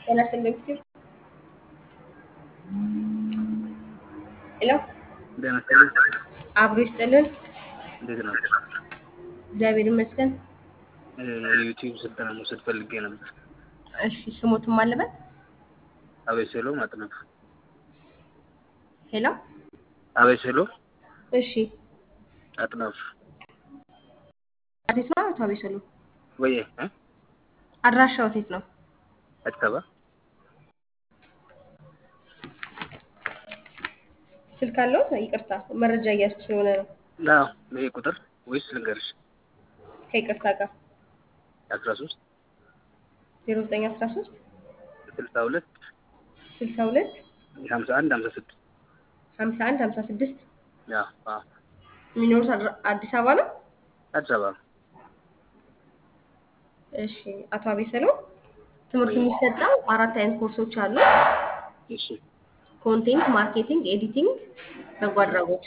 ጤና ይስጥልኝ ሲል ሄሎ ደህና ይስጥልኝ። አብሮ ይስጥልን። እንዴት ናችሁ? እግዚአብሔር ይመስገን። የዩቲዩብ ስልጠና መውሰድ ፈልጌ ነበር። እሺ ስሞትም አለበት። አቤሴሎ ማጥናፍ። ሄሎ አቤሴሎ እሺ አጥናፍ አዲስ ነው አቶ አቤሰሎ? ወይ አድራሻው የት ነው? አዲስ አበባ። ስልክ አለው? ይቅርታ መረጃ እያስኩ ስለሆነ ነው። አዎ ይሄ ቁጥር ወይስ ልንገርሽ? ከይቅርታ ጋር 13 0913 62 62 51 56 51 56 ያ የሚኖሩት አዲስ አበባ ነው? አዲስ አበባ። እሺ አቶ አቤሰሎ ትምህርቱ የሚሰጠው 4 አይነት ኮርሶች አሉ። እሺ ኮንቴንት ማርኬቲንግ፣ ኤዲቲንግ፣ በጎ አድራጎት።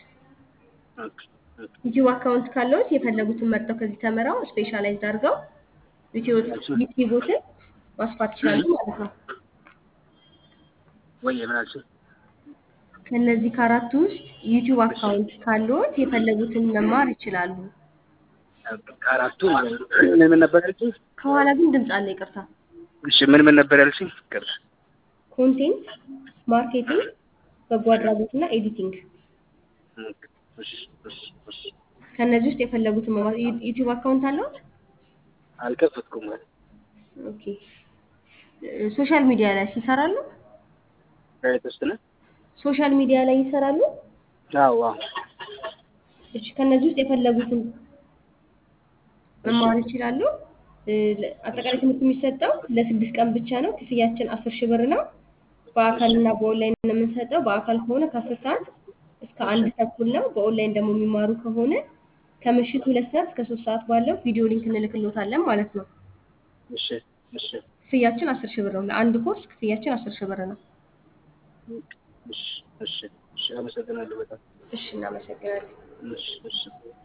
ዩቲዩብ አካውንት ካለዎት የፈለጉትን መርጠው ከዚህ ተምረው ስፔሻላይዝድ አድርገው ዩቲዩቦትን ማስፋት ይችላሉ ማለት ነው። ወይ ምን አልሽ? ከነዚህ ከአራቱ ውስጥ ዩቲዩብ አካውንት ካለዎት የፈለጉትን መማር ይችላሉ። ከአራቱ ምን ነበር ያልሽኝ? ከኋላ ግን ድምጽ አለ፣ ይቅርታ። እሺ ምን ነበር ያልሽኝ? ይቅርታ። ኮንቴንት ማርኬቲንግ፣ በጎ አድራጎትና ኤዲቲንግ። ከነዚህ ውስጥ የፈለጉትን መማር። ዩቲዩብ አካውንት አለዎት? አልከፈትኩም። ኦኬ። ሶሻል ሚዲያ ላይ ይሰራሉ? ተስተነ ሶሻል ሚዲያ ላይ ይሰራሉ? አዎ። እሺ ከነዚህ ውስጥ የፈለጉትን መማር ይችላሉ። አጠቃላይ ትምህርት የሚሰጠው ለ6 ቀን ብቻ ነው። ክፍያችን 10,000 ብር ነው። በአካልና በኦንላይን ነው የምንሰጠው። በአካል ከሆነ ከ10 ሰዓት እስከ 1 ተኩል ነው። በኦንላይን ደግሞ የሚማሩ ከሆነ ከምሽቱ 2 ሰዓት እስከ 3 ሰዓት ባለው ቪዲዮ ሊንክ እንልክልዎታለን ማለት ነው። እሺ ክፍያችን 10,000 ብር ነው። ለአንድ ኮርስ ክፍያችን 10,000 ብር ነው። እሺ አመሰግናለሁ በጣም። እሺ እናመሰግናለን። እሺ